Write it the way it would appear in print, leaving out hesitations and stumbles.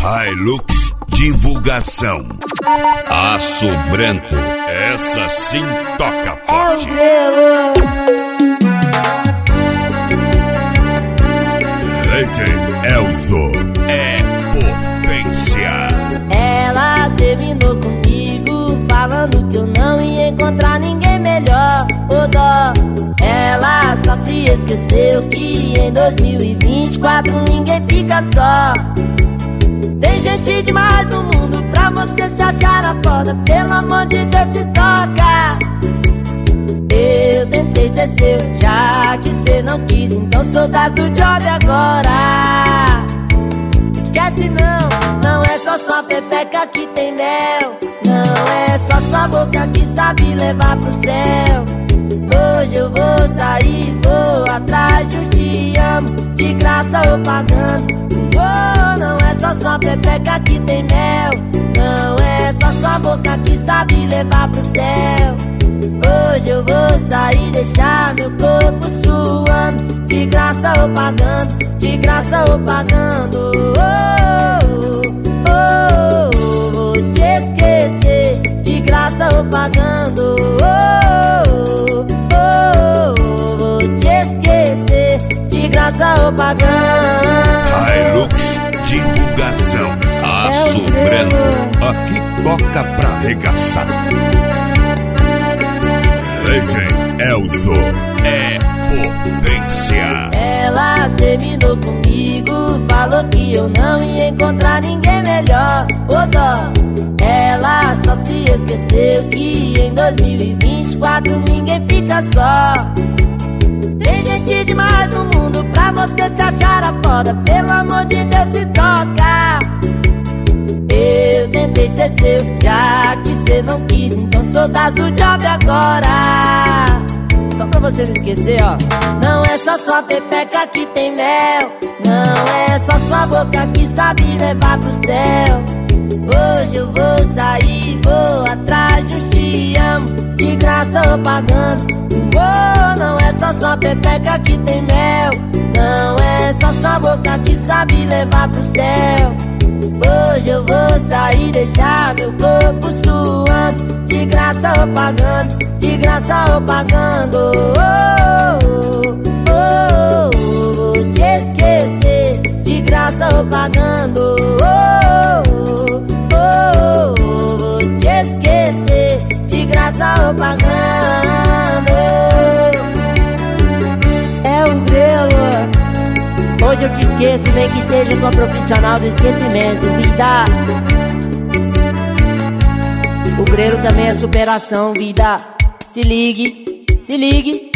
Hilux Divulgação. Aço Branco, essa sim toca forte. DJ Elzo é potência. Ela terminou comigo falando que eu não ia encontrar ninguém melhor. Ô dó, ela só se esqueceu que em 2024 ninguém fica só. Tem gente demais no mundo pra você se achar a foda. Pelo amor de Deus, se toca. Eu tentei ser seu, já que cê não quis, então sou das do job agora. Esquece não, não é só sua pepeca que tem mel. Não é só sua boca que sabe levar pro céu. Hoje eu vou sair, vou atrás de um te amo, de graça ou pagando. Oh, não é só sua pepeca que tem mel. Não é só sua boca que sabe levar pro céu. Hoje eu vou sair, deixar meu corpo suando, de graça ou pagando, de graça ou pagando. Vou te esquecer, de graça ou pagando. Vou te esquecer, de graça ou pagando. Hilux Divulgação. Aço Branco, aqui toca pra arregaçar. DJ Elzo é potência. Ela terminou comigo, falou que eu não ia encontrar ninguém melhor. Ô dó, ela só se esqueceu que em 2024 ninguém fica só. Tem gente demais no mundo pra você se achar a foda. Pelo amor de Deus, se toca. Eu tentei ser seu, já que cê não quis, então sou das do job agora. Só pra você não esquecer, ó. Não é só sua pepeca que tem mel. Não é só sua boca que sabe levar pro céu. Hoje eu vou sair, vou atrás de um te amo, de graça ou pagando. Oh, não é só sua pepeca que tem mel. Não é só sua boca que sabe levar pro céu. Hoje eu vou sair, deixar meu corpo suando, de graça ou pagando, de graça ou pagando. Vou te esquecer, de graça ou pagando. Vou te esquecer, de graça ou pagando. É um grelo. Hoje eu te esqueço, nem que seja com a profissional do esquecimento, vida. O grelo também é superação, vida. Se ligue, se ligue.